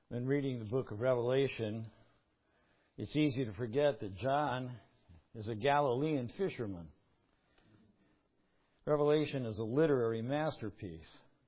When reading the book of Revelation, it's easy to forget that John is a Galilean fisherman. Revelation is a literary masterpiece.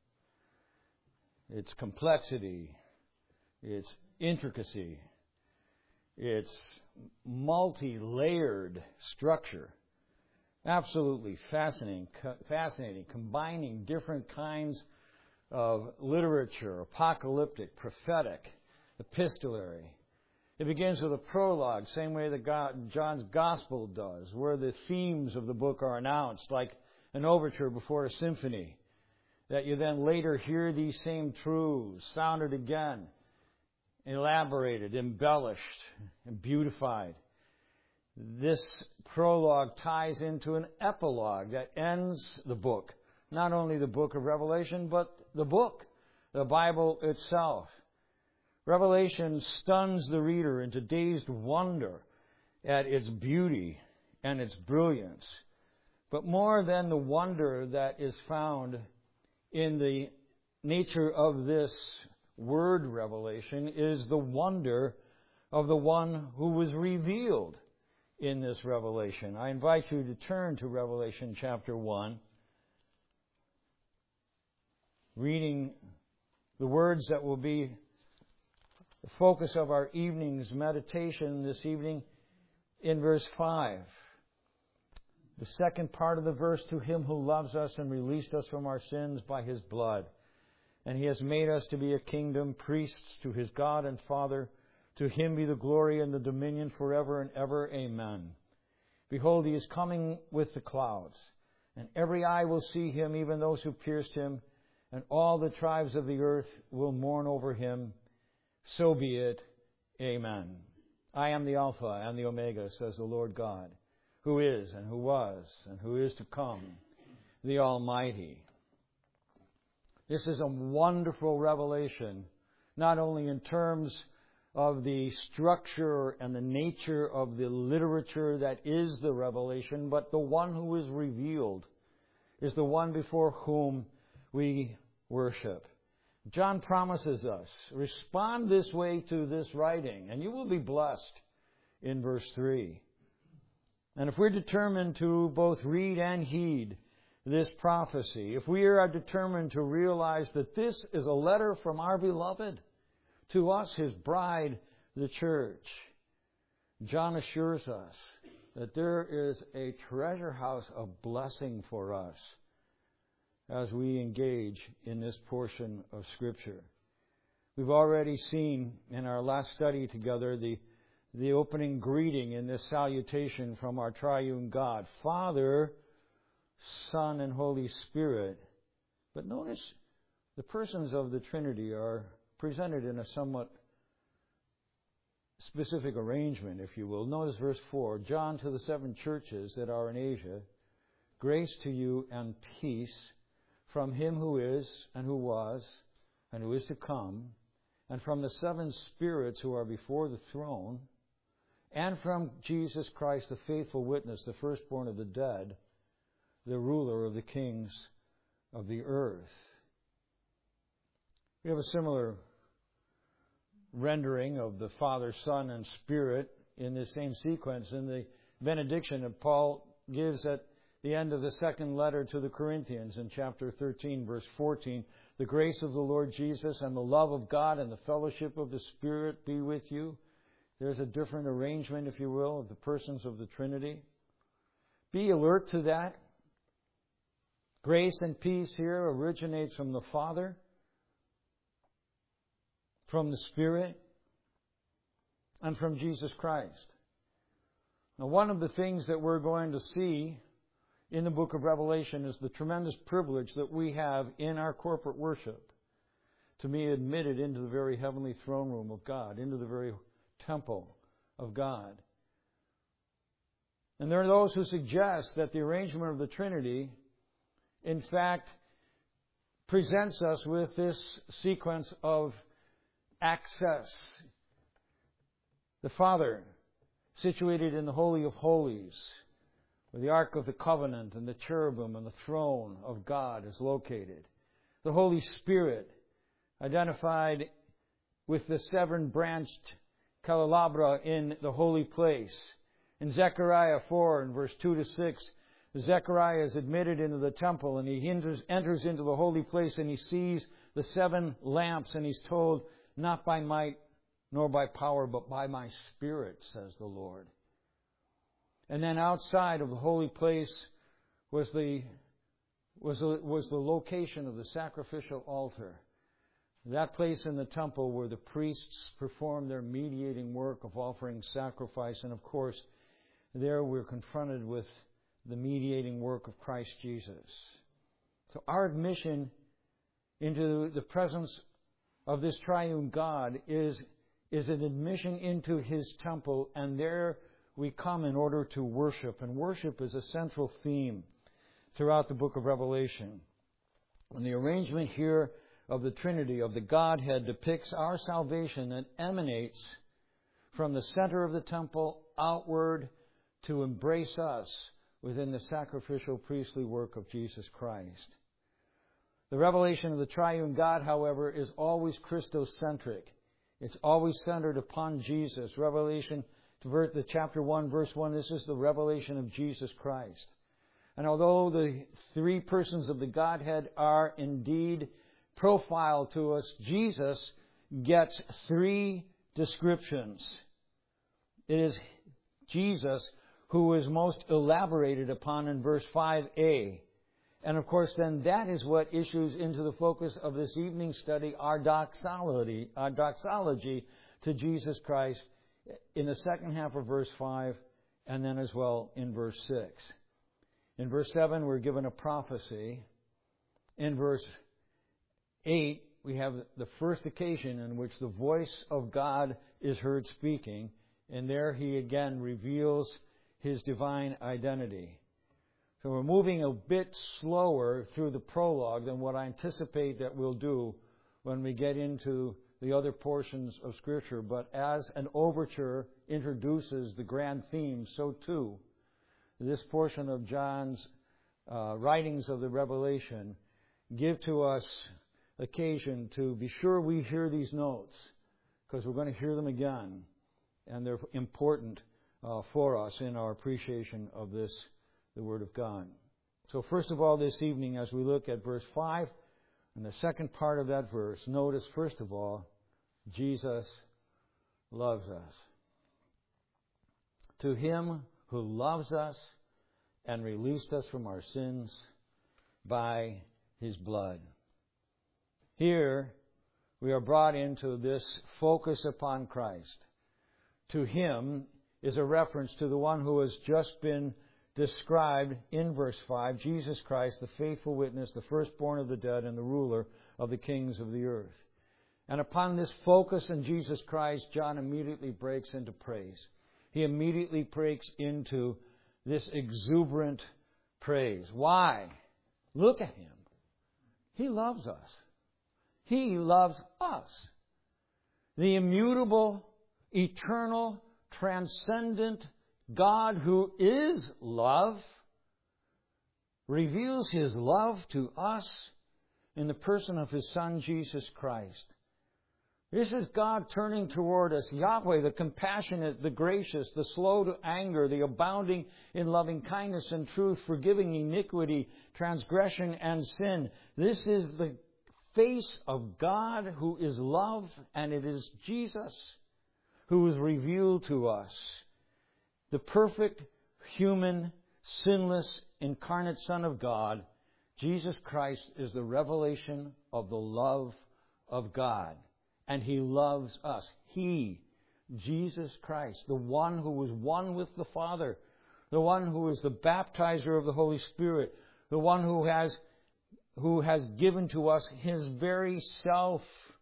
Its complexity, its intricacy, its multi-layered structure, absolutely fascinating, combining different kinds of literature, apocalyptic, prophetic, epistolary. It begins with a prologue, same way that John's Gospel does, where the themes of the book are announced, like an overture before a symphony, that you then later hear these same truths sounded again, elaborated, embellished, and beautified. This prologue ties into an epilogue that ends the book, not only the book of Revelation, but the book, the Bible itself. Revelation stuns the reader into dazed wonder at its beauty and its brilliance. But more than the wonder that is found in the nature of this word revelation is the wonder of the one who was revealed in this revelation. I invite you to turn to Revelation chapter 1, reading the words that will be the focus of our evening's meditation this evening in verse 5. The second part of the verse, to him who loves us and released us from our sins by his blood. And he has made us to be a kingdom, priests to his God and Father. To him be the glory and the dominion forever and ever. Amen. Behold, he is coming with the clouds, and every eye will see him, even those who pierced him, and all the tribes of the earth will mourn over him. So be it. Amen. I am the Alpha and the Omega, says the Lord God, who is and who was and who is to come, the Almighty. This is a wonderful revelation, not only in terms of the structure and the nature of the literature that is the revelation, but the one who is revealed is the one before whom we worship. John promises us, respond this way to this writing, and you will be blessed in verse 3. And if we're determined to both read and heed this prophecy, if we are determined to realize that this is a letter from our beloved to us, his bride, the church, John assures us that there is a treasure house of blessing for us as we engage in this portion of Scripture. We've already seen in our last study together the opening greeting in this salutation from our triune God, Father, Son, and Holy Spirit. But notice the persons of the Trinity are presented in a somewhat specific arrangement, if you will. Notice verse 4, John to the 7 churches that are in Asia, grace to you and peace from him who is and who was and who is to come, and from the 7 spirits who are before the throne, and from Jesus Christ, the faithful witness, the firstborn of the dead, the ruler of the kings of the earth. We have a similar rendering of the Father, Son, and Spirit in this same sequence in the benediction that Paul gives at the end of the second letter to the Corinthians in chapter 13, verse 14. The grace of the Lord Jesus and the love of God and the fellowship of the Spirit be with you. There's a different arrangement, if you will, of the persons of the Trinity. Be alert to that. Grace and peace here originates from the Father, from the Spirit, and from Jesus Christ. Now, one of the things that we're going to see in the book of Revelation is the tremendous privilege that we have in our corporate worship to be admitted into the very heavenly throne room of God, into the very temple of God. And there are those who suggest that the arrangement of the Trinity, in fact, presents us with this sequence of access. The Father, situated in the Holy of Holies, where the Ark of the Covenant and the cherubim and the throne of God is located. The Holy Spirit, identified with the seven-branched candelabra in the holy place. In Zechariah 4 and verse 2 to 6, Zechariah is admitted into the temple and he enters into the holy place and he sees the seven lamps and he's told, not by might nor by power, but by my Spirit, says the Lord. And then outside of the holy place was the location of the sacrificial altar. That place in the temple where the priests performed their mediating work of offering sacrifice. And of course, there we're confronted with the mediating work of Christ Jesus. So our admission into the presence of this triune God is an admission into His temple, and there we come in order to worship. And worship is a central theme throughout the book of Revelation. And the arrangement here of the Trinity, of the Godhead, depicts our salvation that emanates from the center of the temple outward to embrace us within the sacrificial priestly work of Jesus Christ. The revelation of the triune God, however, is always Christocentric. It's always centered upon Jesus. Revelation, the chapter 1, verse 1, this is the revelation of Jesus Christ. And although the three persons of the Godhead are indeed profiled to us, Jesus gets three descriptions. It is Jesus who is most elaborated upon in verse 5a. And of course, then that is what issues into the focus of this evening's study, our doxology to Jesus Christ in the second half of verse 5 and then as well in verse 6. In verse 7, we're given a prophecy. In verse 8, we have the first occasion in which the voice of God is heard speaking, and there He again reveals His divine identity. So we're moving a bit slower through the prologue than what I anticipate that we'll do when we get into the other portions of Scripture. But as an overture introduces the grand theme, so too this portion of John's writings of the Revelation give to us occasion to be sure we hear these notes, because we're going to hear them again, and they're important for us in our appreciation of this, the Word of God. So first of all, this evening, as we look at verse 5 and the second part of that verse, notice first of all, Jesus loves us. To Him who loves us and released us from our sins by His blood. Here, we are brought into this focus upon Christ. To Him is a reference to the one who has just been described in verse 5, Jesus Christ, the faithful witness, the firstborn of the dead, and the ruler of the kings of the earth. And upon this focus in Jesus Christ, John immediately breaks into praise. He immediately breaks into this exuberant praise. Why? Look at Him. He loves us. He loves us. The immutable, eternal, transcendent God who is love reveals His love to us in the person of His Son, Jesus Christ. This is God turning toward us, Yahweh, the compassionate, the gracious, the slow to anger, the abounding in loving kindness and truth, forgiving iniquity, transgression, and sin. This is the face of God who is love, and it is Jesus who is revealed to us. The perfect, human, sinless, incarnate Son of God, Jesus Christ, is the revelation of the love of God. And He loves us. He, Jesus Christ, the one who was one with the Father, the one who is the baptizer of the Holy Spirit, the one who has given to us His very self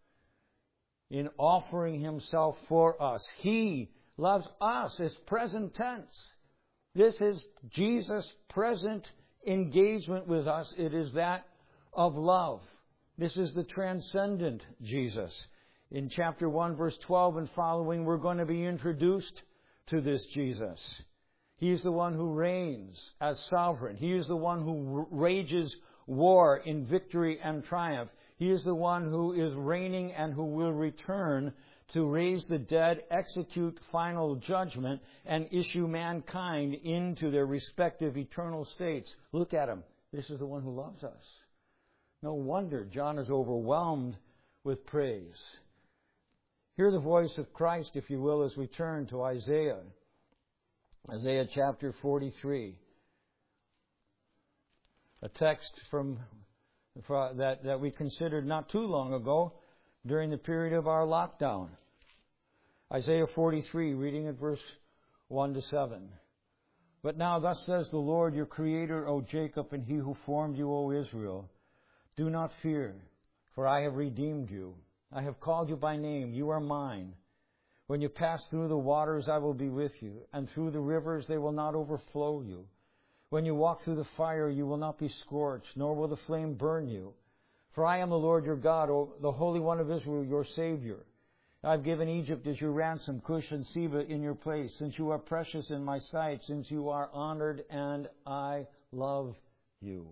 in offering Himself for us. He loves us. It's present tense. This is Jesus' present engagement with us. It is that of love. This is the transcendent Jesus. In chapter 1, verse 12 and following, we're going to be introduced to this Jesus. He is the one who reigns as sovereign. He is the one who wages war in victory and triumph. He is the one who is reigning and who will return to raise the dead, execute final judgment, and issue mankind into their respective eternal states. Look at him. This is the one who loves us. No wonder John is overwhelmed with praise. Hear the voice of Christ, if you will, as we turn to Isaiah. Isaiah chapter 43. A text that we considered not too long ago during the period of our lockdown. Isaiah 43, reading at verse 1 to 7. But now thus says the Lord, your Creator, O Jacob, and He who formed you, O Israel. Do not fear, for I have redeemed you. I have called you by name. You are mine. When you pass through the waters, I will be with you, and through the rivers, they will not overflow you. When you walk through the fire, you will not be scorched, nor will the flame burn you. For I am the Lord your God, the Holy One of Israel, your Savior. I have given Egypt as your ransom, Cush and Seba in your place, since you are precious in my sight, since you are honored, and I love you.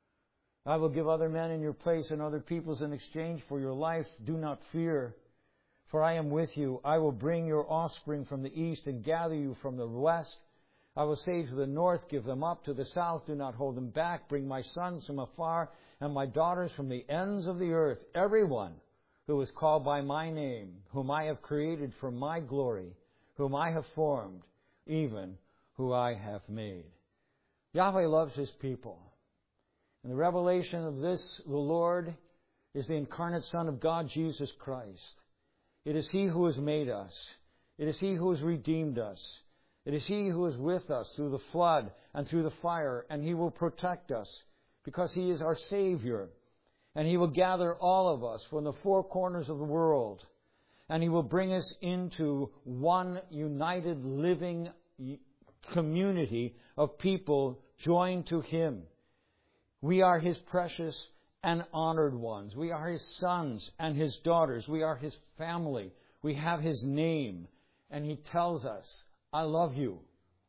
I will give other men in your place and other peoples in exchange for your life. Do not fear, for I am with you. I will bring your offspring from the east and gather you from the west. I will say to the north, give them up. To the south, do not hold them back. Bring my sons from afar and my daughters from the ends of the earth. Everyone who is called by my name, whom I have created for my glory, whom I have formed, even who I have made. Yahweh loves His people. And the revelation of this, the Lord, is the incarnate Son of God, Jesus Christ. It is He who has made us. It is He who has redeemed us. It is He who is with us through the flood and through the fire, and He will protect us because He is our Savior. And He will gather all of us from the four corners of the world, and He will bring us into one united living community of people joined to Him. We are His precious and honored ones. We are His sons and His daughters. We are His family. We have His name. And He tells us, I love you.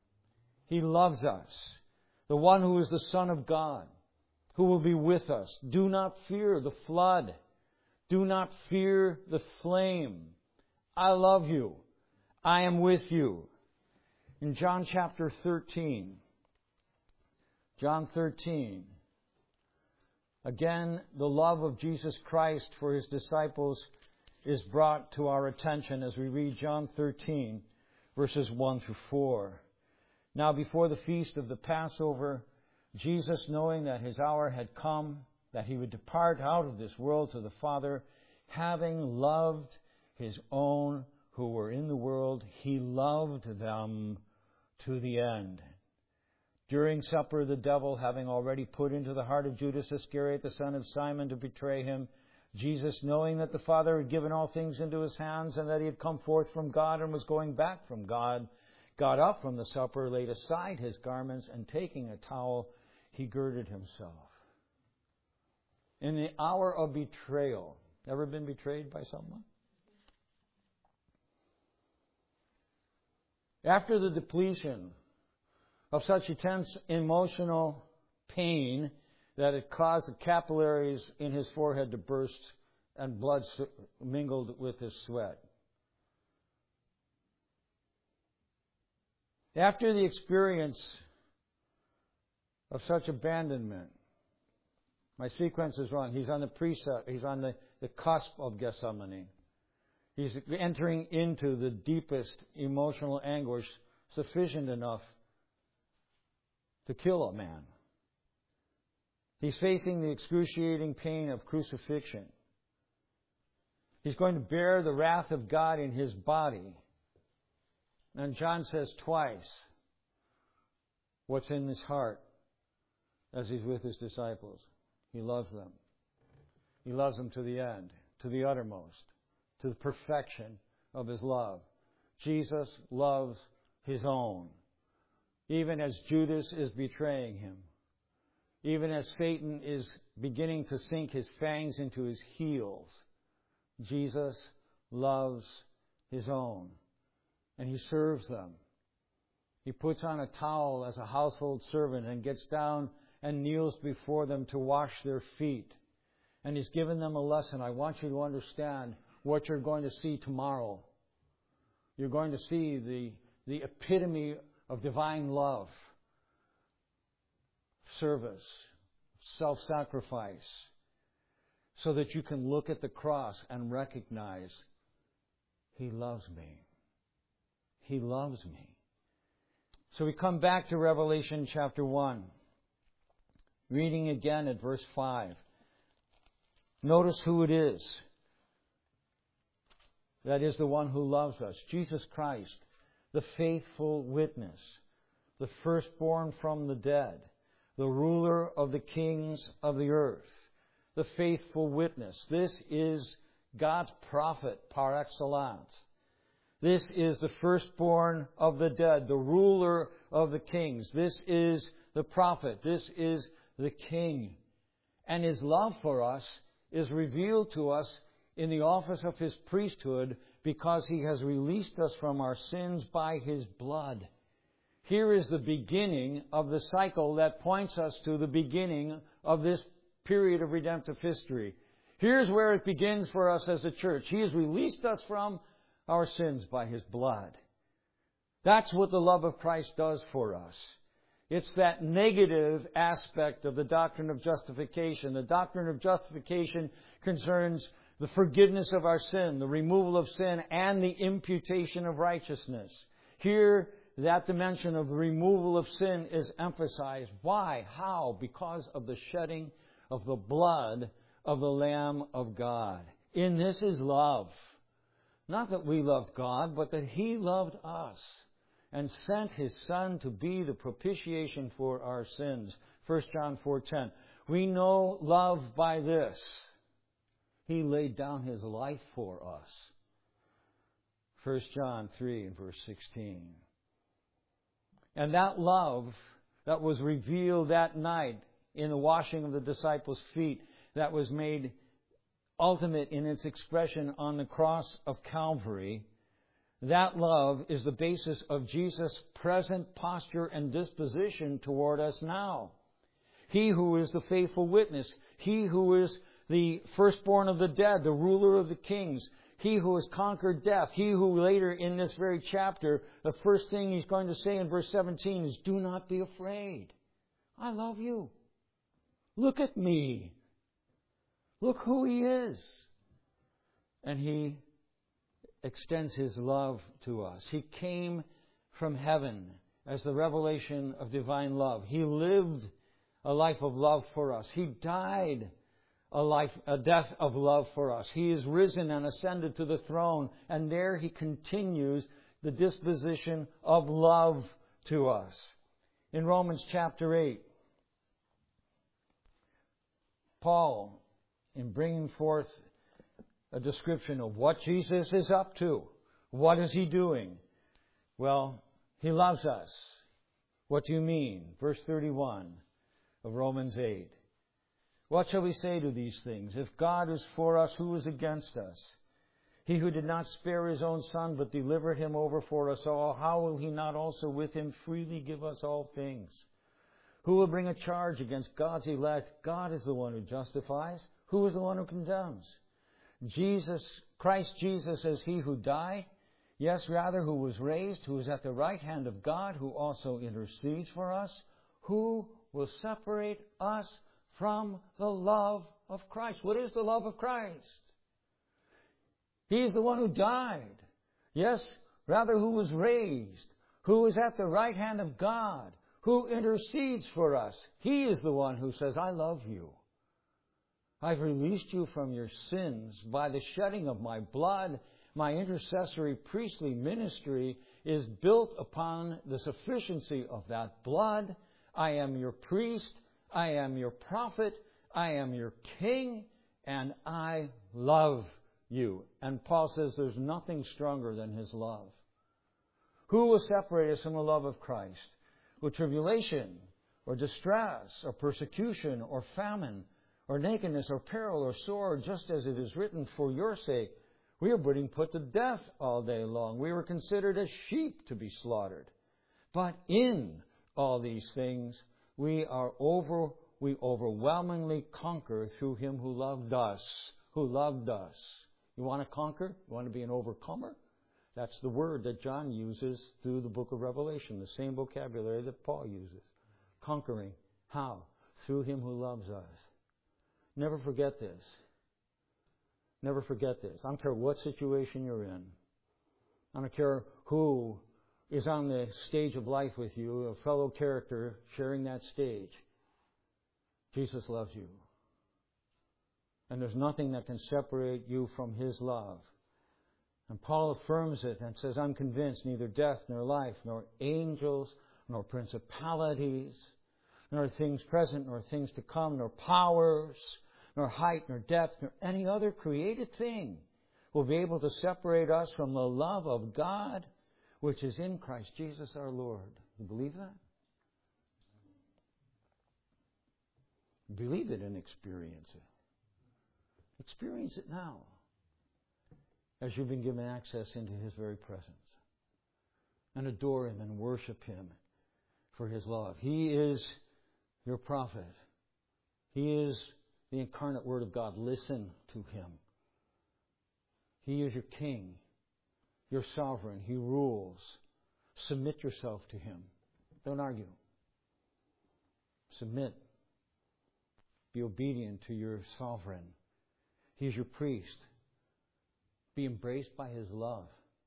He loves us. The one who is the Son of God, who will be with us. Do not fear the flood. Do not fear the flame. I love you. I am with you. In John chapter 13, John 13, again, the love of Jesus Christ for His disciples is brought to our attention as we read John 13, verses 1 through 4. Now, before the feast of the Passover, Jesus, knowing that His hour had come, that He would depart out of this world to the Father, having loved His own who were in the world, He loved them to the end. During supper, the devil, having already put into the heart of Judas Iscariot, the son of Simon, to betray Him, Jesus, knowing that the Father had given all things into His hands, and that He had come forth from God and was going back from God, got up from the supper, laid aside His garments, and taking a towel, He girded Himself. In the hour of betrayal, ever been betrayed by someone? After the depletion of such intense emotional pain that it caused the capillaries in his forehead to burst and blood mingled with his sweat. After the experience of such abandonment, my sequence is wrong. He's on the precept. He's on the cusp of Gethsemane. He's entering into the deepest emotional anguish sufficient enough to kill a man. He's facing the excruciating pain of crucifixion. He's going to bear the wrath of God in His body. And John says twice what's in his heart as He's with His disciples. He loves them. He loves them to the end, to the uttermost, to the perfection of His love. Jesus loves His own. Even as Judas is betraying Him. Even as Satan is beginning to sink his fangs into His heels. Jesus loves His own. And He serves them. He puts on a towel as a household servant and gets down and kneels before them to wash their feet. And He's given them a lesson. I want you to understand what you're going to see tomorrow. You're going to see the epitome of divine love, service, self-sacrifice, so that you can look at the cross and recognize, He loves me. He loves me. So we come back to Revelation chapter 1. Reading again at verse 5. Notice who it is. That is the one who loves us. Jesus Christ, the faithful witness, the firstborn from the dead, the ruler of the kings of the earth, the faithful witness. This is God's prophet par excellence. This is the firstborn of the dead, the ruler of the kings. This is the prophet. This is the king. And His love for us is revealed to us in the office of His priesthood because He has released us from our sins by His blood. Here is the beginning of the cycle that points us to the beginning of this period of redemptive history. Here's where it begins for us as a church. He has released us from our sins by His blood. That's what the love of Christ does for us. It's that negative aspect of the doctrine of justification. The doctrine of justification concerns the forgiveness of our sin, the removal of sin, and the imputation of righteousness. Here, that dimension of the removal of sin is emphasized. Why? How? Because of the shedding of the blood of the Lamb of God. In this is love. Not that we loved God, but that He loved us and sent His Son to be the propitiation for our sins. 1 John 4:10. We know love by this. He laid down His life for us. 1 John 3 and verse 16. And that love that was revealed that night in the washing of the disciples' feet, that was made ultimate in its expression on the cross of Calvary, that love is the basis of Jesus' present posture and disposition toward us now. He who is the faithful witness, He who is the firstborn of the dead, the ruler of the kings, He who has conquered death, He who later in this very chapter, the first thing He's going to say in verse 17 is, do not be afraid. I love you. Look at me. Look who He is. And He extends His love to us. He came from heaven as the revelation of divine love. He lived a life of love for us. He died a death of love for us. He is risen and ascended to the throne, and there He continues the disposition of love to us. In Romans chapter 8, Paul, in bringing forth a description of what Jesus is up to, what is He doing? Well, He loves us. What do you mean? Verse 31 of Romans 8. What shall we say to these things? If God is for us, who is against us? He who did not spare His own Son, but delivered Him over for us all, how will He not also with Him freely give us all things? Who will bring a charge against God's elect? God is the one who justifies. Who is the one who condemns? Christ Jesus is He who died, yes, rather, who was raised, who is at the right hand of God, who also intercedes for us. Who will separate us from the love of Christ? What is the love of Christ? He is the one who died. Yes, rather, who was raised, who is at the right hand of God, who intercedes for us. He is the one who says, I love you. I've released you from your sins by the shedding of my blood. My intercessory priestly ministry is built upon the sufficiency of that blood. I am your priest. I am your prophet. I am your king. And I love you. And Paul says there's nothing stronger than His love. Who will separate us from the love of Christ? Will tribulation or distress or persecution or famine or nakedness, or peril, or sword, just as it is written, for your sake, we are being put to death all day long. We were considered as sheep to be slaughtered. But in all these things, we are we overwhelmingly conquer through Him who loved us. Who loved us. You want to conquer? You want to be an overcomer? That's the word that John uses through the book of Revelation, the same vocabulary that Paul uses. Conquering. How? Through Him who loves us. Never forget this. Never forget this. I don't care what situation you're in. I don't care who is on the stage of life with you, a fellow character sharing that stage. Jesus loves you. And there's nothing that can separate you from His love. And Paul affirms it and says, I'm convinced neither death nor life, nor angels, nor principalities, nor things present, nor things to come, nor powers, nor height, nor depth, nor any other created thing will be able to separate us from the love of God, which is in Christ Jesus our Lord. You believe that? Believe it and experience it. Experience it now, as you've been given access into His very presence. And adore Him and worship Him for His love. He is your prophet. He is the incarnate Word of God. Listen to Him. He is your King, your sovereign. He rules. Submit yourself to Him. Don't argue. Submit. Be obedient to your sovereign. He is your priest. Be embraced by His love.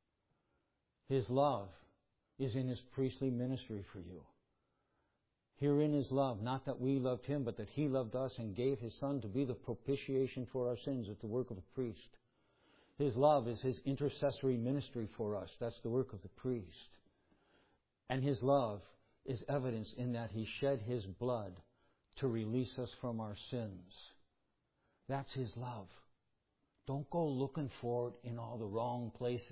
His love is in His priestly ministry for you. Herein is love, not that we loved Him, but that He loved us and gave His Son to be the propitiation for our sins. It's the work of the priest. His love is His intercessory ministry for us. That's the work of the priest. And His love is evidenced in that He shed His blood to release us from our sins. That's His love. Don't go looking for it in all the wrong places.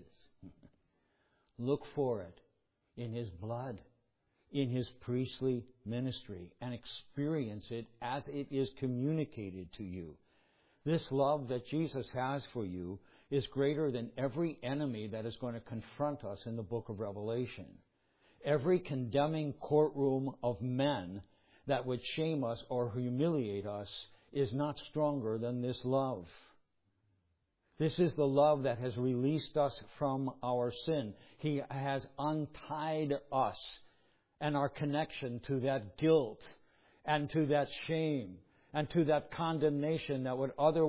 Look for it in His blood, in His priestly ministry, and experience it as it is communicated to you. This love that Jesus has for you is greater than every enemy that is going to confront us in the book of Revelation. Every condemning courtroom of men that would shame us or humiliate us is not stronger than this love. This is the love that has released us from our sin. He has untied us and our connection to that guilt and to that shame and to that condemnation that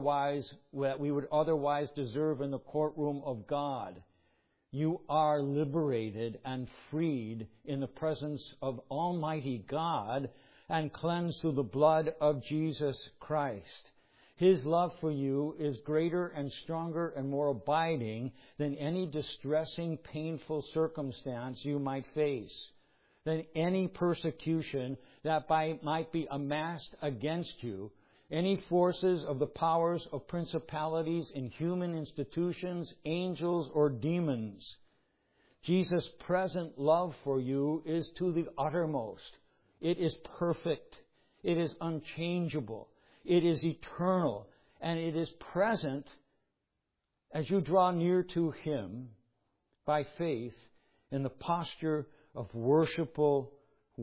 we would otherwise deserve in the courtroom of God. You are liberated and freed in the presence of Almighty God and cleansed through the blood of Jesus Christ. His love for you is greater and stronger and more abiding than any distressing, painful circumstance you might face, than any persecution that might be amassed against you, any forces of the powers of principalities in human institutions, angels, or demons. Jesus' present love for you is to the uttermost. It is perfect. It is unchangeable. It is eternal. And it is present as you draw near to Him by faith in the posture of worshipful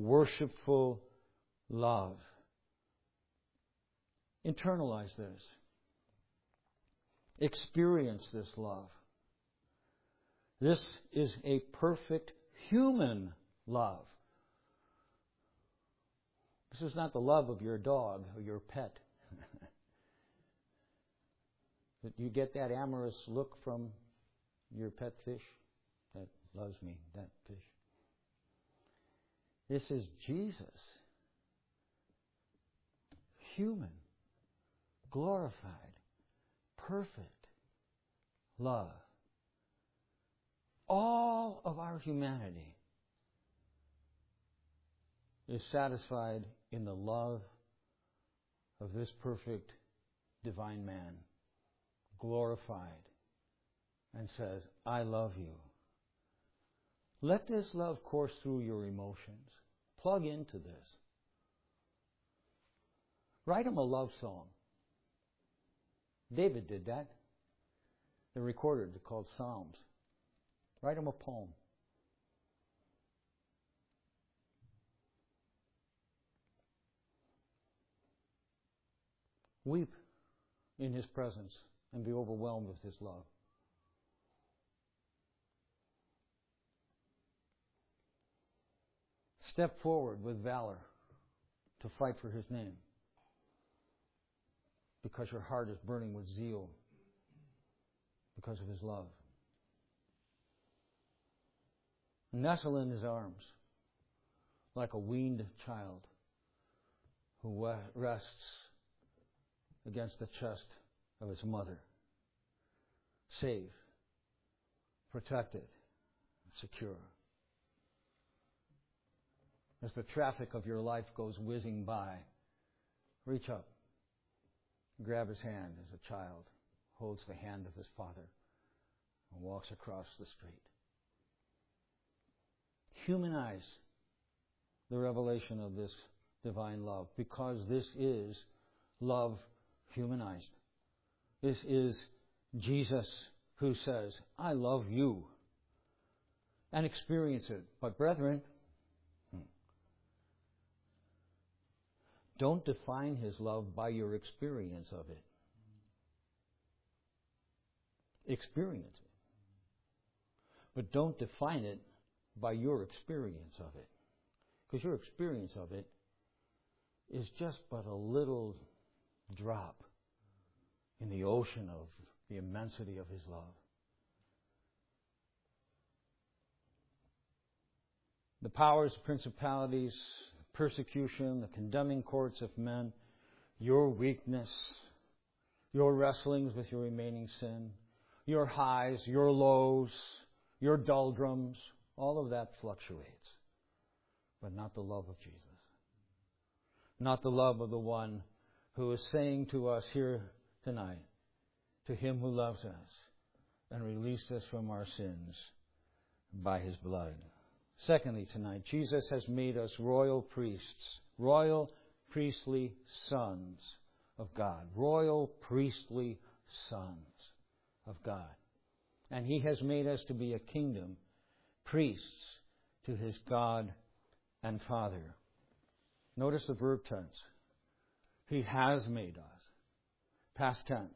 love. Internalize this. Experience this love. This is a perfect human love. This is not the love of your dog or your pet. You get that amorous look from your pet fish that loves me, that fish. This is Jesus. Human, glorified, perfect love. All of our humanity is satisfied in the love of this perfect divine man, glorified, and says, I love you. Let this love course through your emotions. Plug into this. Write him a love song. David did that. They're recorded. They're called Psalms. Write him a poem. Weep in His presence and be overwhelmed with His love. Step forward with valor to fight for His name, because your heart is burning with zeal because of His love. Nestle in His arms like a weaned child who rests against the chest of its mother, safe, protected, secure. As the traffic of your life goes whizzing by, reach up, grab His hand as a child holds the hand of his father and walks across the street. Humanize the revelation of this divine love, because this is love humanized. This is Jesus who says, I love you, and experience it. But brethren, don't define His love by your experience of it. Experience it. But don't define it by your experience of it. Because your experience of it is just but a little drop in the ocean of the immensity of His love. The powers, principalities, persecution, the condemning courts of men, your weakness, your wrestlings with your remaining sin, your highs, your lows, your doldrums, all of that fluctuates. But not the love of Jesus. Not the love of the one who is saying to us here tonight, to Him who loves us and released us from our sins by His blood. Secondly, tonight, Jesus has made us royal priests, royal priestly sons of God, royal priestly sons of God. And He has made us to be a kingdom, priests to His God and Father. Notice the verb tense. He has made us. Past tense.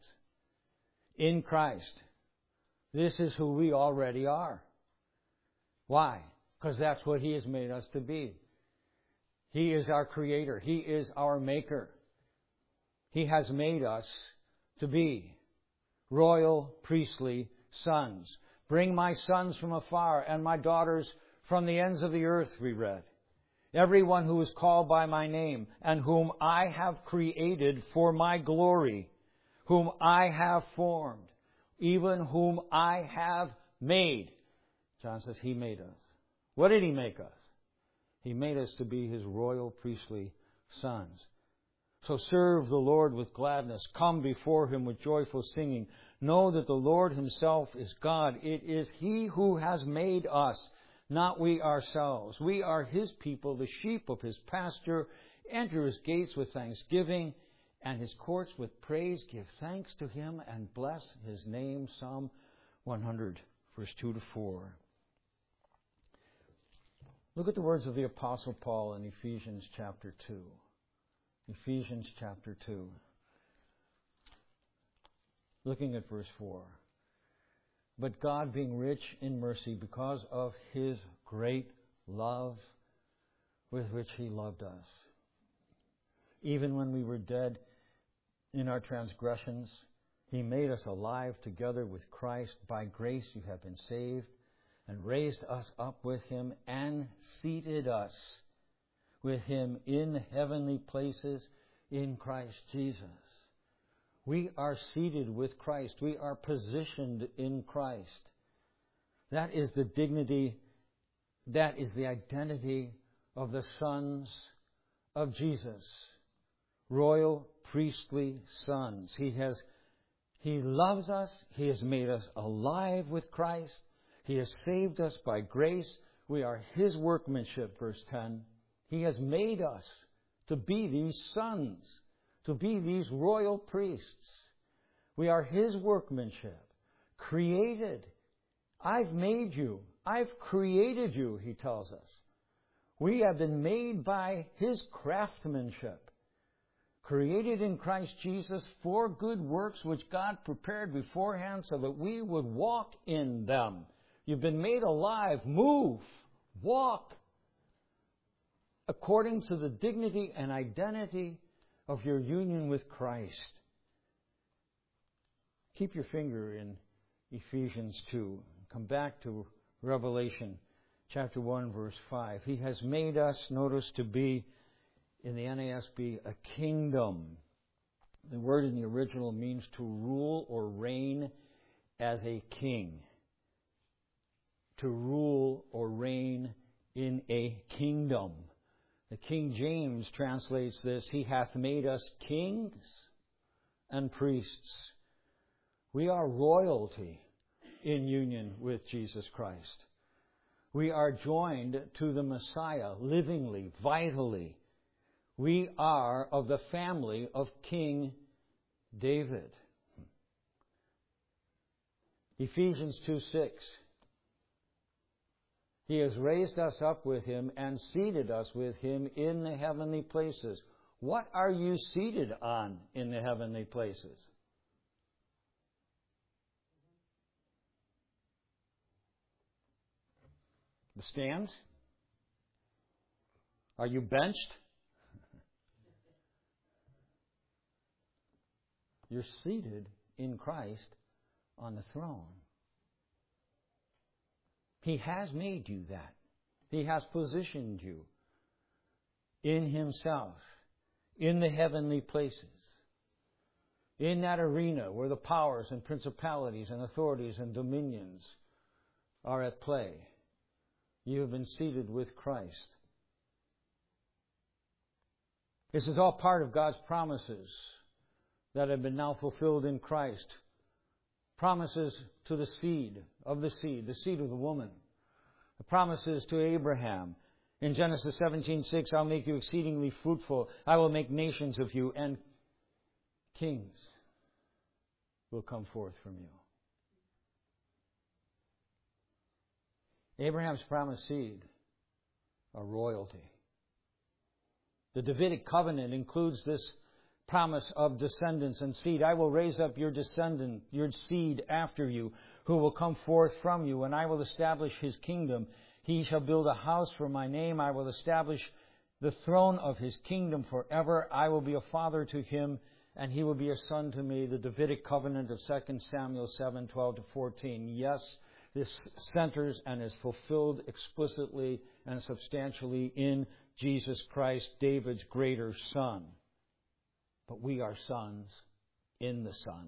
In Christ. This is who we already are. Why? Because that's what He has made us to be. He is our Creator. He is our Maker. He has made us to be royal priestly sons. Bring my sons from afar and my daughters from the ends of the earth, we read. Everyone who is called by my name and whom I have created for my glory, whom I have formed, even whom I have made. John says He made us. What did He make us? He made us to be His royal priestly sons. So serve the Lord with gladness. Come before Him with joyful singing. Know that the Lord Himself is God. It is He who has made us, not we ourselves. We are His people, the sheep of His pasture. Enter His gates with thanksgiving and His courts with praise. Give thanks to Him and bless His name. Psalm 100, verse 2 to 4. Look at the words of the Apostle Paul in Ephesians chapter 2. Ephesians chapter 2. Looking at verse 4. But God, being rich in mercy because of His great love with which He loved us, even when we were dead in our transgressions, He made us alive together with Christ. By grace you have been saved, and raised us up with Him and seated us with Him in heavenly places in Christ Jesus. We are seated with Christ. We are positioned in Christ. That is the dignity, that is the identity of the sons of Jesus. Royal priestly sons. He loves us. He has made us alive with Christ. He has saved us by grace. We are His workmanship, verse 10. He has made us to be these sons, to be these royal priests. We are His workmanship, created. I've made you. I've created you, He tells us. We have been made by His craftsmanship. created in Christ Jesus for good works which God prepared beforehand so that we would walk in them. You've been made alive. Move. Walk. According to the dignity and identity of your union with Christ. Keep your finger in Ephesians 2. Come back to Revelation chapter 1, verse 5. He has made us, notice, to be, in the NASB, a kingdom. The word in the original means to rule or reign as a king. To rule or reign in a kingdom. The King James translates this, He hath made us kings and priests. We are royalty in union with Jesus Christ. We are joined to the Messiah livingly, vitally. We are of the family of King David. Ephesians 2:6. He has raised us up with Him and seated us with Him in the heavenly places. What are you seated on in the heavenly places? The stands? Are you benched? You're seated in Christ on the throne. He has made you that. He has positioned you in Himself, in the heavenly places, in that arena where the powers and principalities and authorities and dominions are at play. You have been seated with Christ. This is all part of God's promises that have been now fulfilled in Christ. Promises to the seed of the seed of the woman. The promises to Abraham. In Genesis 17:6, I'll make you exceedingly fruitful. I will make nations of you, and kings will come forth from you. Abraham's promised seed are royalty. The Davidic covenant includes this promise of descendants and seed. I will raise up your descendant, your seed after you, who will come forth from you, and I will establish his kingdom. He shall build a house for my name. I will establish the throne of his kingdom forever. I will be a father to him, and he will be a son to me. The Davidic covenant of 2 Samuel 7:12-14. Yes, this centers and is fulfilled explicitly and substantially in Jesus Christ, David's greater son. But we are sons in the Son.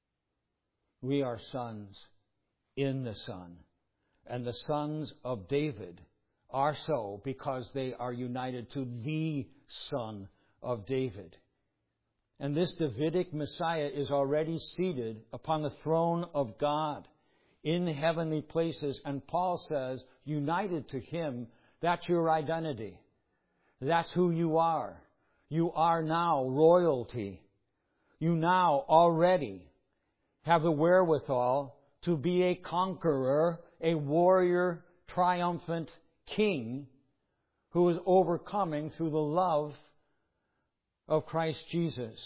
We are sons in the Son. And the sons of David are so because they are united to the Son of David. And this Davidic Messiah is already seated upon the throne of God in the heavenly places. And Paul says, united to Him, that's your identity. That's who you are. You are now royalty. You now already have the wherewithal to be a conqueror, a warrior, triumphant king who is overcoming through the love of Christ Jesus.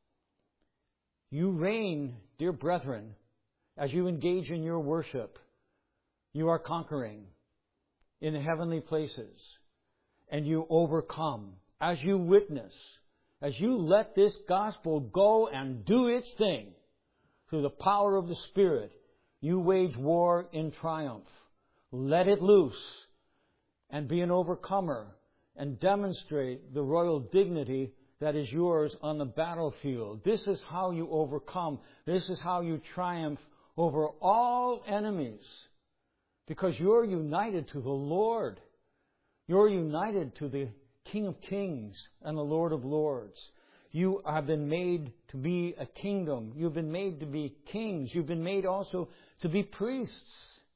You reign, dear brethren, as you engage in your worship. You are conquering in the heavenly places, and you overcome. As you witness, as you let this gospel go and do its thing through the power of the Spirit, you wage war in triumph. Let it loose and be an overcomer and demonstrate the royal dignity that is yours on the battlefield. This is how you overcome. This is how you triumph over all enemies, because you're united to the Lord. You're united to the King of Kings and the Lord of Lords. You have been made to be a kingdom. You've been made to be kings. You've been made also to be priests.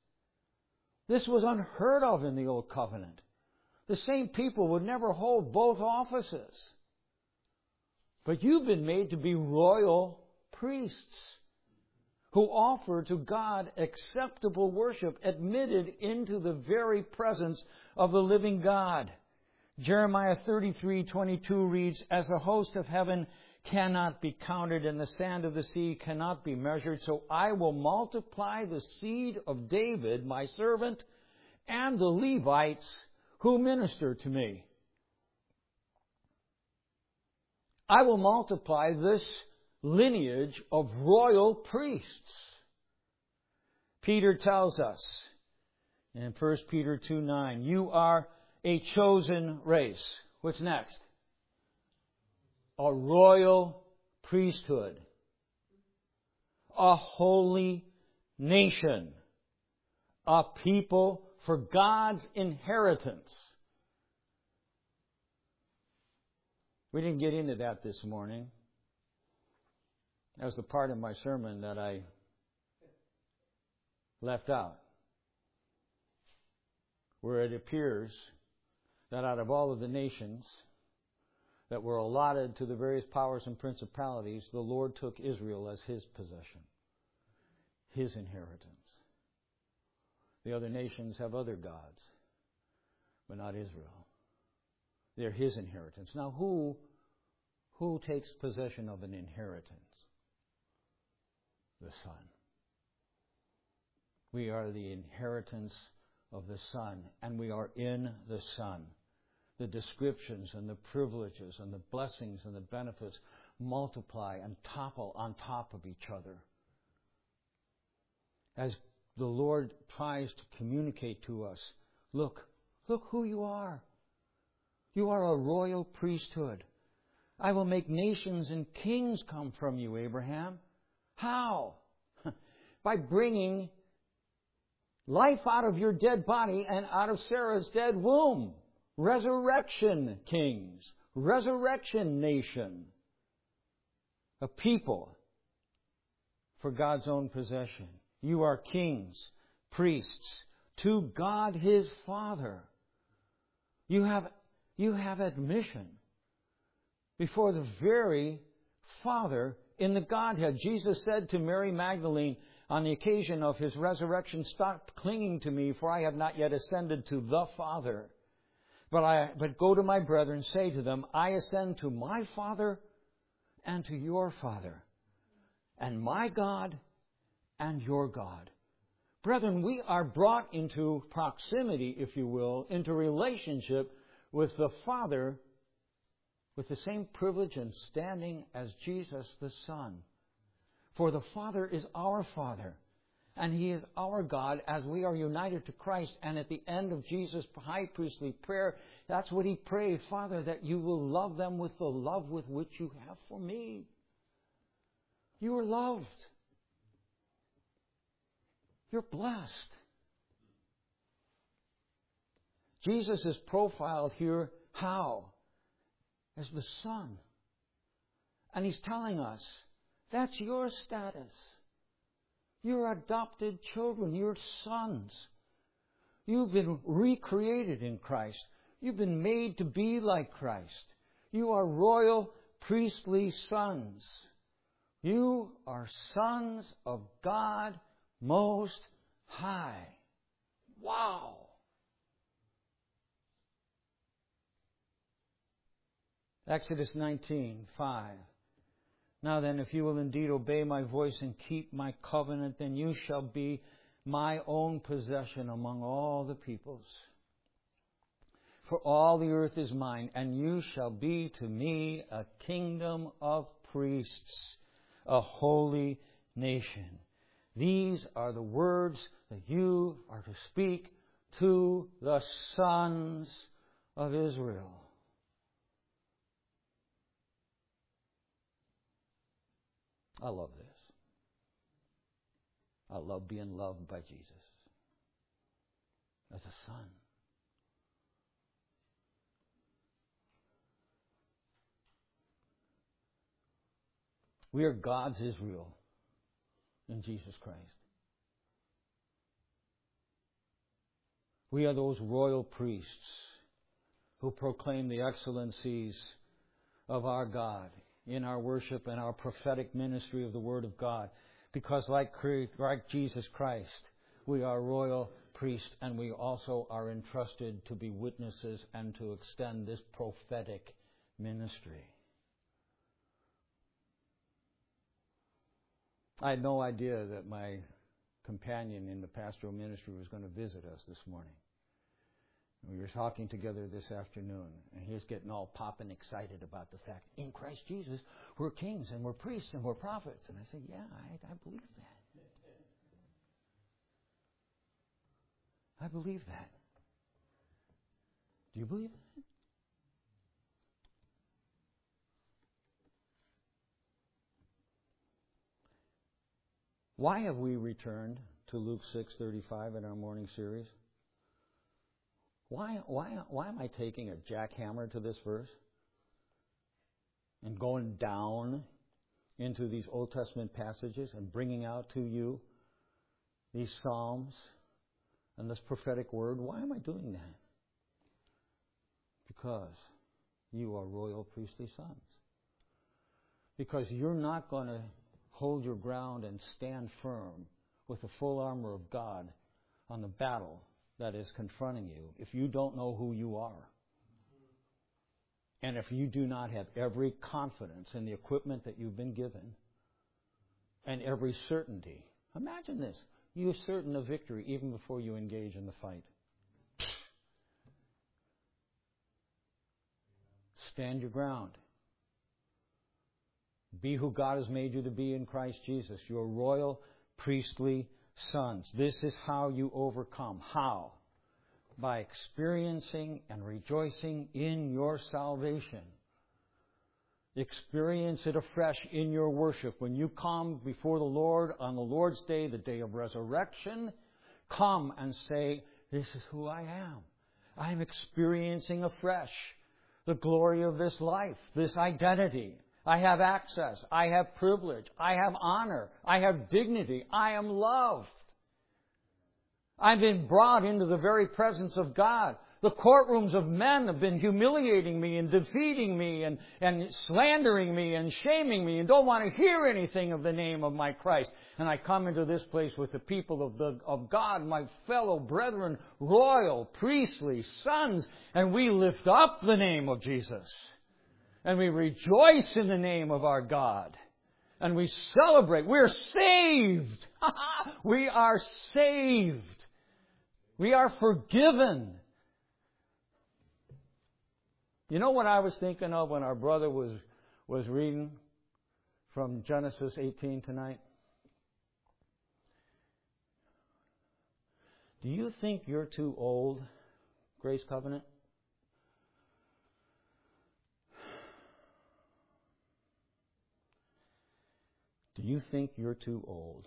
This was unheard of in the Old Covenant. The same people would never hold both offices. But you've been made to be royal priests who offer to God acceptable worship, admitted into the very presence of the living God. Jeremiah 33:22 reads, "As the host of heaven cannot be counted and the sand of the sea cannot be measured, so I will multiply the seed of David, my servant, and the Levites who minister to me." I will multiply this lineage of royal priests. Peter tells us in 1 Peter 2:9, "You are a chosen race." What's next? A royal priesthood. A holy nation. A people for God's inheritance. We didn't get into that this morning. That was the part of my sermon that I left out, where it appears that out of all of the nations that were allotted to the various powers and principalities, the Lord took Israel as His possession, His inheritance. The other nations have other gods, but not Israel. They're His inheritance. Now, who takes possession of an inheritance? The Son. We are the inheritance of the Son, and we are in the Son. The descriptions and the privileges and the blessings and the benefits multiply and topple on top of each other. As the Lord tries to communicate to us, look who you are. You are a royal priesthood. I will make nations and kings come from you, Abraham. How? By bringing life out of your dead body and out of Sarah's dead womb. Resurrection kings. Resurrection nation. A people for God's own possession. You are kings, priests, to God His Father. You have admission before the very Father in the Godhead. Jesus said to Mary Magdalene on the occasion of His resurrection, "Stop clinging to me, for I have not yet ascended to the Father. But go to my brethren, say to them, I ascend to my Father and to your Father, and my God and your God." Brethren, we are brought into proximity, if you will, into relationship with the Father with the same privilege and standing as Jesus the Son. For the Father is our Father, and He is our God as we are united to Christ. And at the end of Jesus' high priestly prayer, that's what He prayed, "Father, that you will love them with the love with which you have for me." You are loved. You're blessed. Jesus is profiled here how? As the Son. And He's telling us, that's your status. You're adopted children. You're sons. You've been recreated in Christ. You've been made to be like Christ. You are royal priestly sons. You are sons of God Most High. Wow! Exodus 19:5. "Now then, if you will indeed obey my voice and keep my covenant, then you shall be my own possession among all the peoples. For all the earth is mine, and you shall be to me a kingdom of priests, a holy nation." These are the words that you are to speak to the sons of Israel. I love this. I love being loved by Jesus as a son. We are God's Israel in Jesus Christ. We are those royal priests who proclaim the excellencies of our God in our worship and our prophetic ministry of the Word of God. Because like Jesus Christ, we are royal priest, and we also are entrusted to be witnesses and to extend this prophetic ministry. I had no idea that my companion in the pastoral ministry was going to visit us this morning. We were talking together this afternoon, and he was getting all popping excited about the fact, in Christ Jesus, we're kings and we're priests and we're prophets. And I said, yeah, I believe that. I believe that. Do you believe that? Why have we returned to Luke 6:35 in our morning series? Why am I taking a jackhammer to this verse and going down into these Old Testament passages and bringing out to you these Psalms and this prophetic word? Why am I doing that? Because you are royal priestly sons. Because you're not going to hold your ground and stand firm with the full armor of God on the battle that is confronting you if you don't know who you are. And if you do not have every confidence in the equipment that you've been given and every certainty. Imagine this. You're certain of victory even before you engage in the fight. Stand your ground. Be who God has made you to be in Christ Jesus. You're royal, priestly sons. This is how you overcome. How? By experiencing and rejoicing in your salvation. Experience it afresh in your worship. When you come before the Lord on the Lord's Day, the day of resurrection, come and say, this is who I am. I am experiencing afresh the glory of this life, this identity. I have access. I have privilege. I have honor. I have dignity. I am loved. I've been brought into the very presence of God. The courtrooms of men have been humiliating me and defeating me and slandering me and shaming me and don't want to hear anything of the name of my Christ. And I come into this place with the people of God, my fellow brethren, royal, priestly sons, and we lift up the name of Jesus. And we rejoice in the name of our God. And we celebrate. We're saved. We are saved. We are forgiven. You know what I was thinking of when our brother was reading from Genesis 18 tonight? Do you think you're too old, Grace Covenant? Do you think you're too old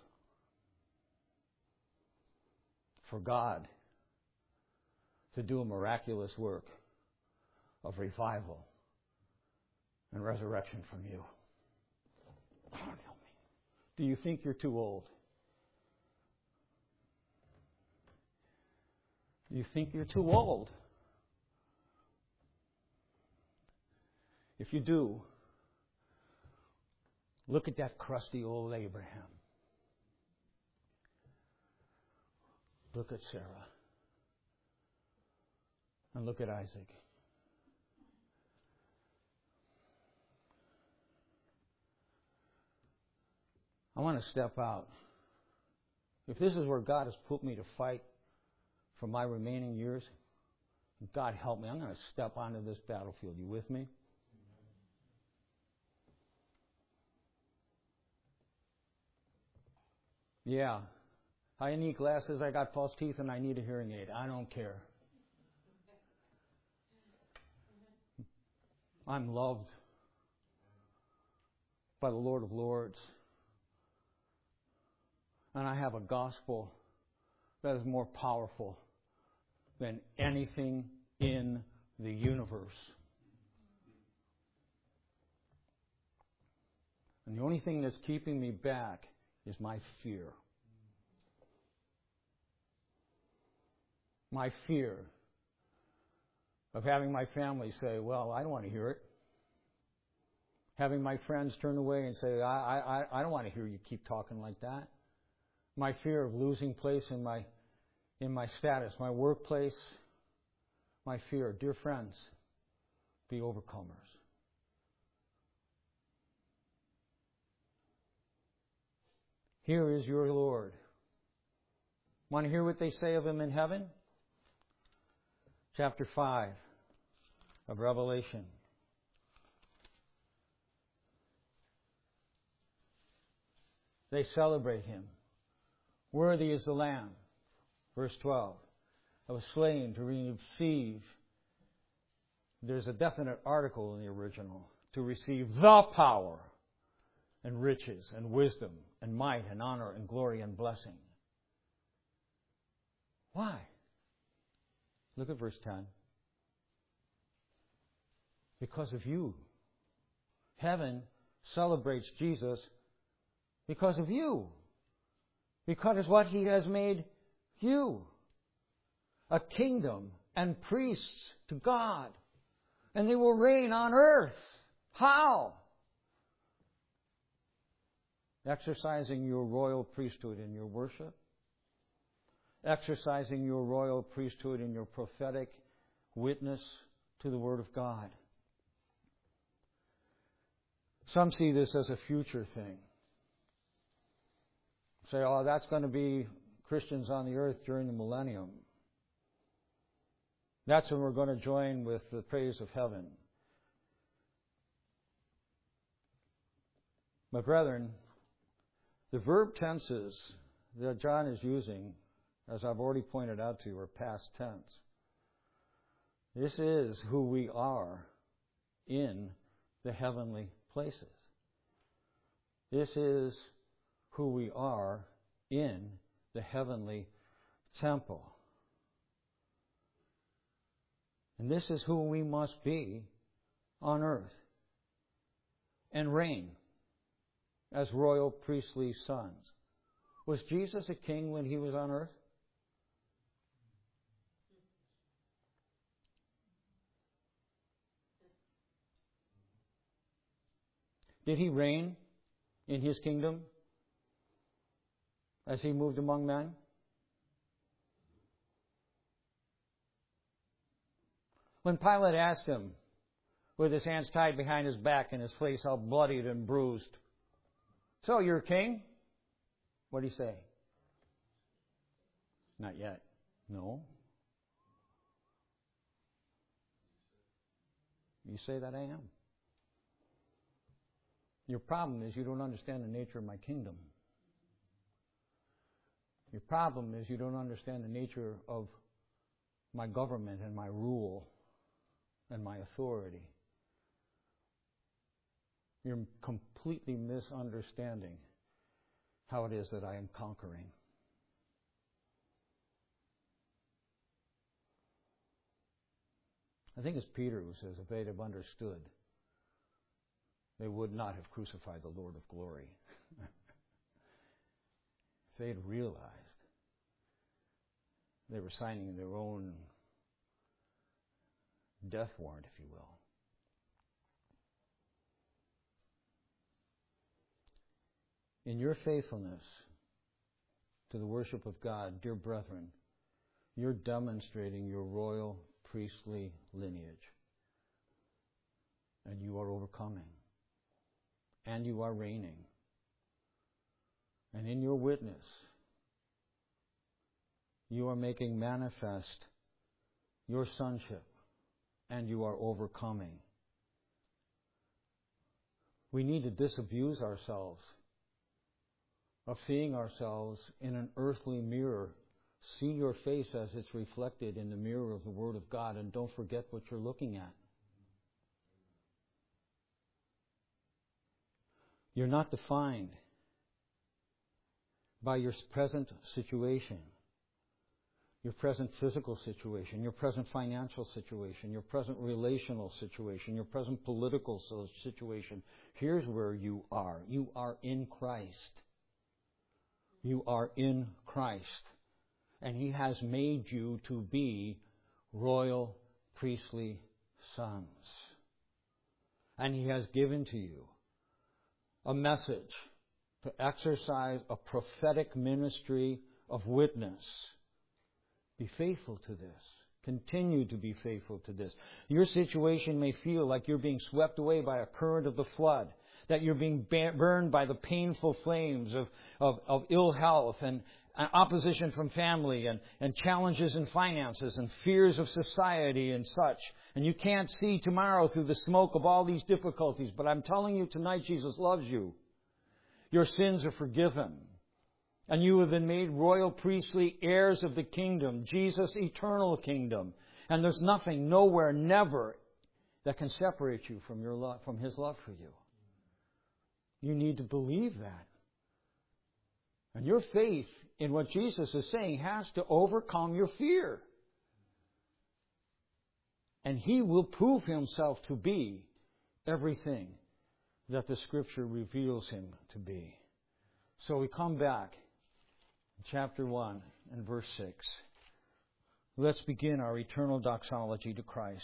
for God to do a miraculous work of revival and resurrection from you? God help me. Do you think you're too old? Do you think you're too old? If you do, look at that crusty old Abraham. Look at Sarah. And look at Isaac. I want to step out. If this is where God has put me to fight for my remaining years, God help me. I'm going to step onto this battlefield. You with me? Yeah. I need glasses, I got false teeth, and I need a hearing aid. I don't care. I'm loved by the Lord of Lords. And I have a gospel that is more powerful than anything in the universe. And the only thing that's keeping me back is my fear. My fear of having my family say, well, I don't want to hear it. Having my friends turn away and say, I don't want to hear you keep talking like that. My fear of losing place in my in my status, my workplace, my fear. Dear friends, be overcomers. Here is your Lord. Want to hear what they say of Him in heaven? Chapter 5 of Revelation. They celebrate Him. Worthy is the Lamb, verse 12, that was slain to receive. There's a definite article in the original. To receive the power and riches and wisdom and might and honor and glory and blessing. Why? Look at verse 10. Because of you. Heaven celebrates Jesus because of you. Because of what He has made you. A kingdom and priests to God. And they will reign on earth. How? Exercising your royal priesthood in your worship. Exercising your royal priesthood in your prophetic witness to the Word of God. Some see this as a future thing. Say, oh, that's going to be Christians on the earth during the millennium. That's when we're going to join with the praise of heaven. But brethren, the verb tenses that John is using, as I've already pointed out to you, are past tense. This is who we are in the heavenly places. This is who we are in the heavenly temple. And this is who we must be on earth and reign as royal priestly sons. Was Jesus a king when He was on earth? Did He reign in His kingdom as He moved among men? When Pilate asked Him, with his hands tied behind his back and his face all bloodied and bruised, so you're king? What did He say? Not yet. No. You say that I am. Your problem is you don't understand the nature of my kingdom. Your problem is you don't understand the nature of my government and my rule and my authority. You're completely misunderstanding how it is that I am conquering. I think it's Peter who says if they'd have understood, they would not have crucified the Lord of glory. If they had realized they were signing their own death warrant, if you will. In your faithfulness to the worship of God, dear brethren, you're demonstrating your royal priestly lineage. And you are overcoming. And you are reigning. And in your witness, you are making manifest your sonship. And you are overcoming. We need to disabuse ourselves of seeing ourselves in an earthly mirror. See your face as it's reflected in the mirror of the Word of God, and don't forget what you're looking at. You're not defined by your present situation, your present physical situation, your present financial situation, your present relational situation, your present political situation. Here's where you are. You are in Christ. You are in Christ. And He has made you to be royal priestly sons. And He has given to you a message to exercise a prophetic ministry of witness Be faithful to this. Continue to be faithful to this. Your situation may feel like you're being swept away by a current of the flood, that you're being burned by the painful flames of ill health and opposition from family and challenges in finances and fears of society and such. And you can't see tomorrow through the smoke of all these difficulties. But I'm telling you tonight, Jesus loves you. Your sins are forgiven. And you have been made royal priestly heirs of the kingdom, Jesus' eternal kingdom. And there's nothing, nowhere, never that can separate you from your love, from His love for you. You need to believe that. And your faith in what Jesus is saying has to overcome your fear. And He will prove Himself to be everything that the Scripture reveals Him to be. So we come back. Chapter 1 and verse 6. Let's begin our eternal doxology to Christ.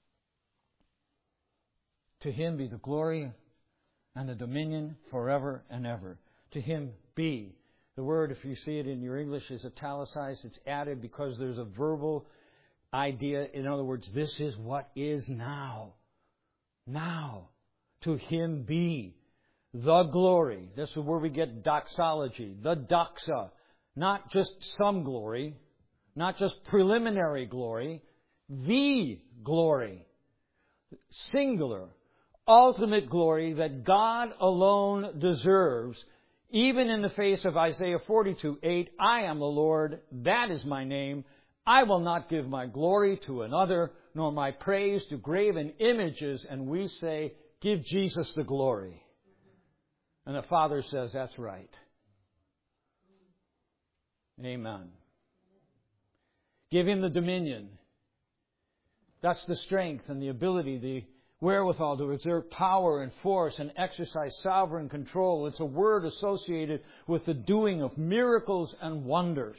To Him be the glory and the dominion forever and ever. To Him be. The word, if you see it in your English, is italicized. It's added because there's a verbal idea. In other words, this is what is now. Now. To Him be the glory. This is where we get doxology. The doxa. Not just some glory, not just preliminary glory, the glory, singular, ultimate glory that God alone deserves, even in the face of Isaiah 42:8, I am the Lord, that is my name, I will not give my glory to another, nor my praise to graven images, and we say, give Jesus the glory. And the Father says, that's right. Amen. Give Him the dominion. That's the strength and the ability, the wherewithal to exert power and force and exercise sovereign control. It's a word associated with the doing of miracles and wonders.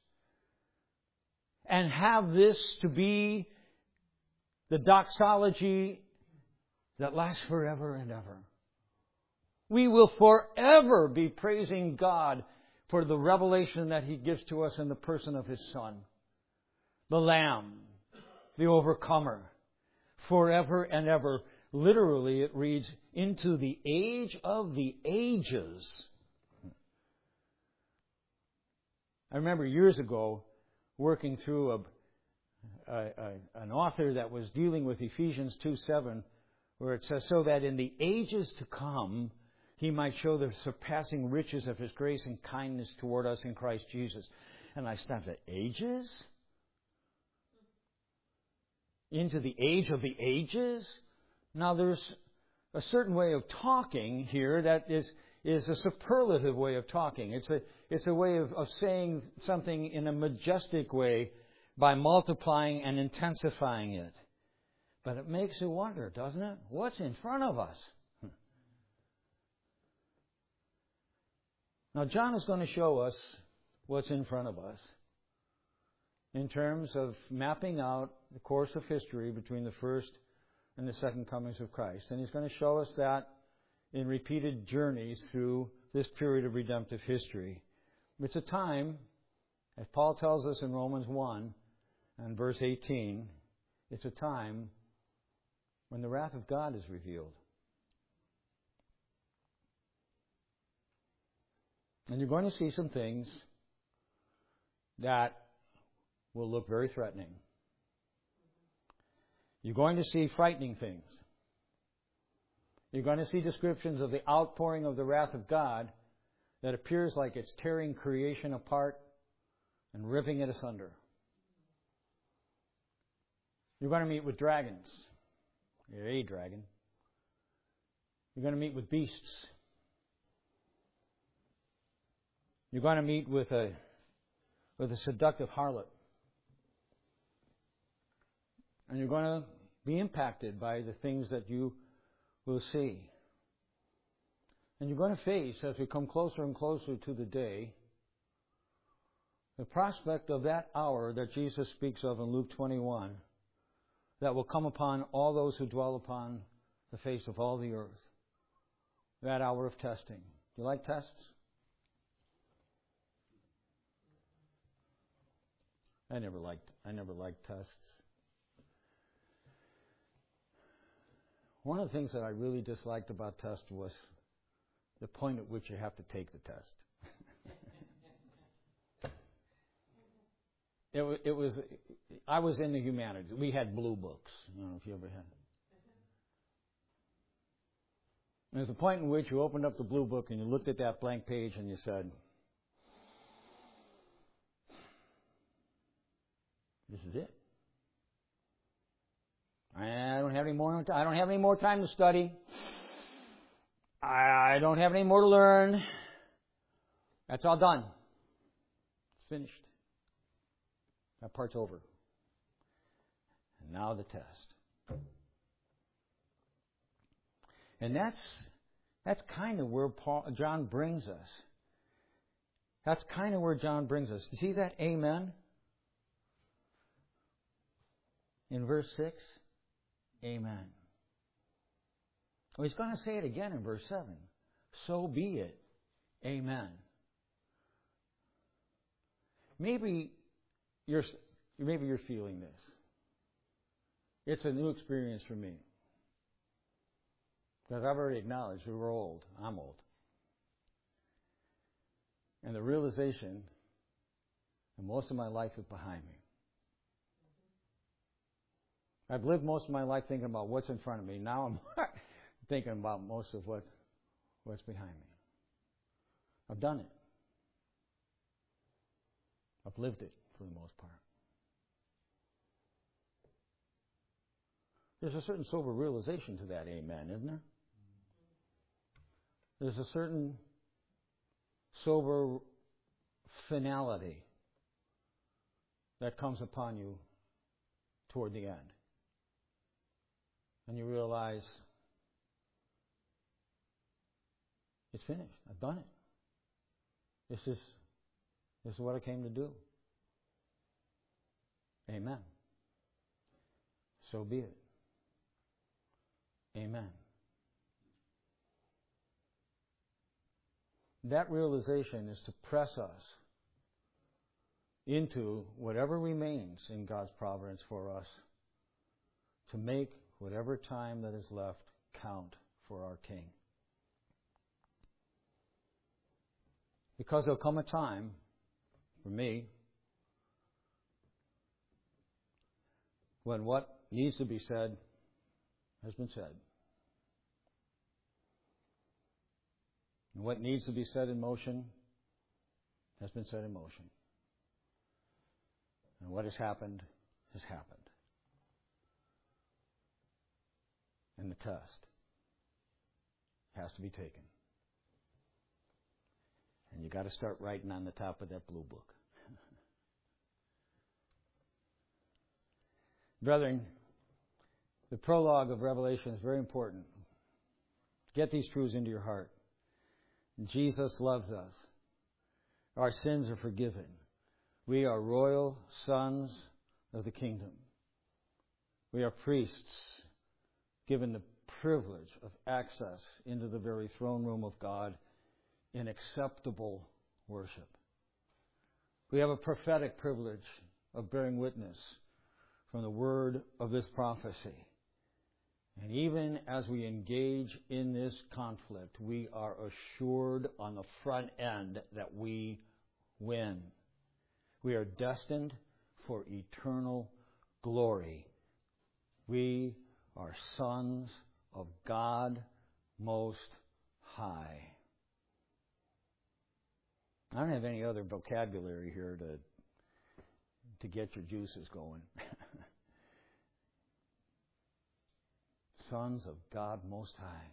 And have this to be the doxology that lasts forever and ever. We will forever be praising God for the revelation that He gives to us in the person of His Son. The Lamb, the overcomer, forever and ever. Literally, it reads, into the age of the ages. I remember years ago working through an author that was dealing with Ephesians 2:7, where it says, so that in the ages to come, He might show the surpassing riches of His grace and kindness toward us in Christ Jesus. And I stopped at ages? Into the age of the ages? Now there's a certain way of talking here that is a superlative way of talking. It's a way of saying something in a majestic way by multiplying and intensifying it. But it makes you wonder, doesn't it? What's in front of us? Now, John is going to show us what's in front of us in terms of mapping out the course of history between the first and the second comings of Christ. And he's going to show us that in repeated journeys through this period of redemptive history. It's a time, as Paul tells us in Romans 1 and verse 18, it's a time when the wrath of God is revealed. And you're going to see some things that will look very threatening. You're going to see frightening things. You're going to see descriptions of the outpouring of the wrath of God that appears like it's tearing creation apart and ripping it asunder. You're going to meet with dragons. You're a dragon. You're going to meet with beasts. You're going to meet with a seductive harlot. And you're going to be impacted by the things that you will see. And you're going to face, as we come closer and closer to the day, the prospect of that hour that Jesus speaks of in Luke 21, that will come upon all those who dwell upon the face of all the earth. That hour of testing. Do you like tests? I never liked tests. One of the things that I really disliked about tests was the point at which you have to take the test. I was in the humanities. We had blue books. I don't know if you ever had. There's a point in which you opened up the blue book and you looked at that blank page and you said, "This is it. I don't have any more time to study. I don't have any more to learn. That's all done. It's finished. That part's over. And now the test." And that's kind of where John brings us. That's kind of where John brings us. You see that amen? In verse 6? Amen. Well, he's going to say it again in verse 7. So be it. Amen. Maybe you're feeling this. It's a new experience for me. Because I've already acknowledged we're old. I'm old. And the realization that most of my life is behind me. I've lived most of my life thinking about what's in front of me. Now I'm thinking about most of what's behind me. I've done it. I've lived it for the most part. There's a certain sober realization to that amen, isn't there? There's a certain sober finality that comes upon you toward the end. And you realize, it's finished. I've done it. This is what I came to do. Amen. So be it. Amen. That realization is to press us into whatever remains in God's providence for us, to make whatever time that is left count for our King. Because there'll come a time, for me, when what needs to be said has been said. And what needs to be set in motion has been set in motion. And what has happened has happened. And the test has to be taken. And you got to start writing on the top of that blue book. Brethren, the prologue of Revelation is very important. Get these truths into your heart. Jesus loves us. Our sins are forgiven. We are royal sons of the kingdom. We are priests given the privilege of access into the very throne room of God in acceptable worship. We have a prophetic privilege of bearing witness from the word of this prophecy. And even as we engage in this conflict, we are assured on the front end that we win. We are destined for eternal glory. We are sons of God Most High. I don't have any other vocabulary here to get your juices going. Sons of God Most High.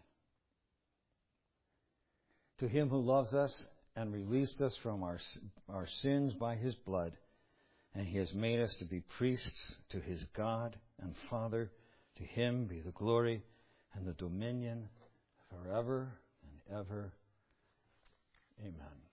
To Him who loves us and released us from our sins by His blood, and He has made us to be priests to His God and Father, to Him be the glory and the dominion forever and ever. Amen.